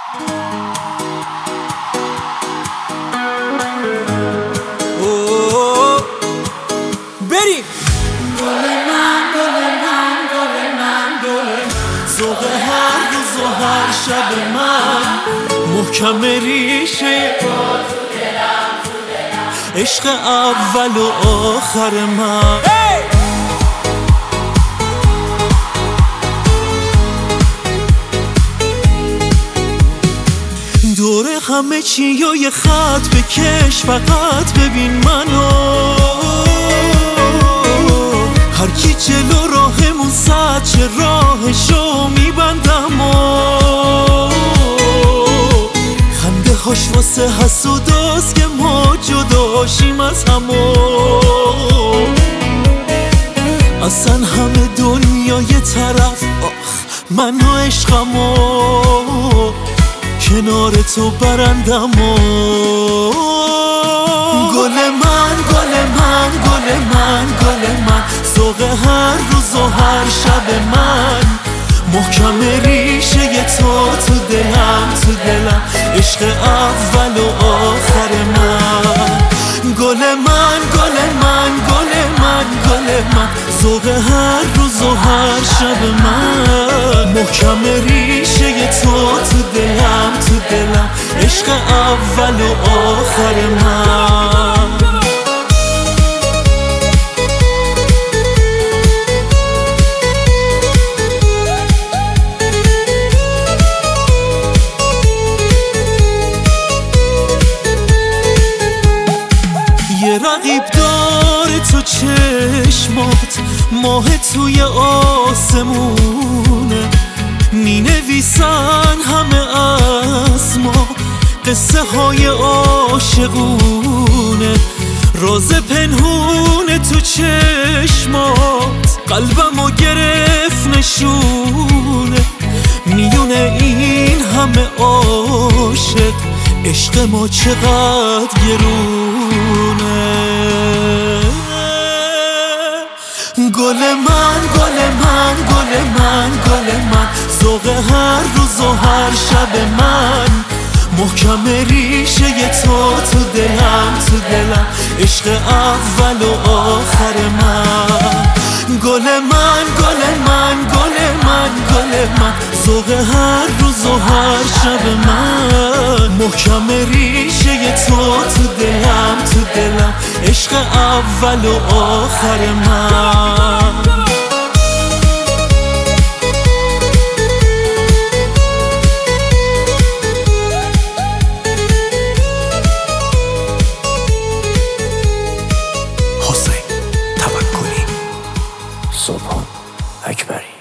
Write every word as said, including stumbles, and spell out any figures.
اوه بریم. گل من گل من گل من گل ذوق هر روز و هر شب من، محکم ریشه عشق اول و آخر من. دور همه چی یا یه خط بکش، فقط ببین منو. هر کی جلو راهمون زد چه راهشو میبندم و خنده هاش واسه حسوداست که ما جداشیم از همو. اصلا همه دنیا یه طرف، آخ من و عشقمو کنار تو برندم و گل من گل من گل من گل من ذوق هر روز و هر شب من، محکم ریشه تو تو دلم تو دلم عشق اول و آخر من. گل من گل من گل من گل من ذوق هر روز و هر شب من، محکم ریشه تو تو دلم تو دلم عشق اول و آخر من. یه رقیب داره تو چشمات، ماه توی آسمونه، می نویسن همه از ما قصه های عاشقونه. راز پنهون تو چشمات قلبمو گرفت نشونه، میونه این همه عاشق عشق ما چقدر گرونه. گل من گل من گل من گل من ذوق هر روز و هر شب من، محکم ریشه تو تو دلم تو دلم عشق اول و آخر من. گل من گل من گل من گل من ذوق هر روز و هر شب من، محکم ریشه تو تو دلم تو دلم عشق اول و آخر من. حسین توکلی، سبحان اکبری.